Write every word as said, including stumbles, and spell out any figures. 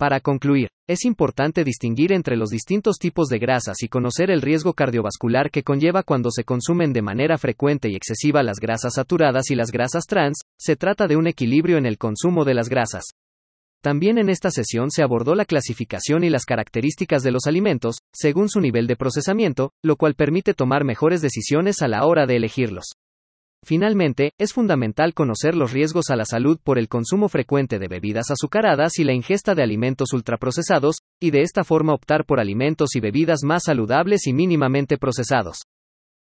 Para concluir, es importante distinguir entre los distintos tipos de grasas y conocer el riesgo cardiovascular que conlleva cuando se consumen de manera frecuente y excesiva las grasas saturadas y las grasas trans. Se trata de un equilibrio en el consumo de las grasas. También en esta sesión se abordó la clasificación y las características de los alimentos, según su nivel de procesamiento, lo cual permite tomar mejores decisiones a la hora de elegirlos. Finalmente, es fundamental conocer los riesgos a la salud por el consumo frecuente de bebidas azucaradas y la ingesta de alimentos ultraprocesados, y de esta forma optar por alimentos y bebidas más saludables y mínimamente procesados.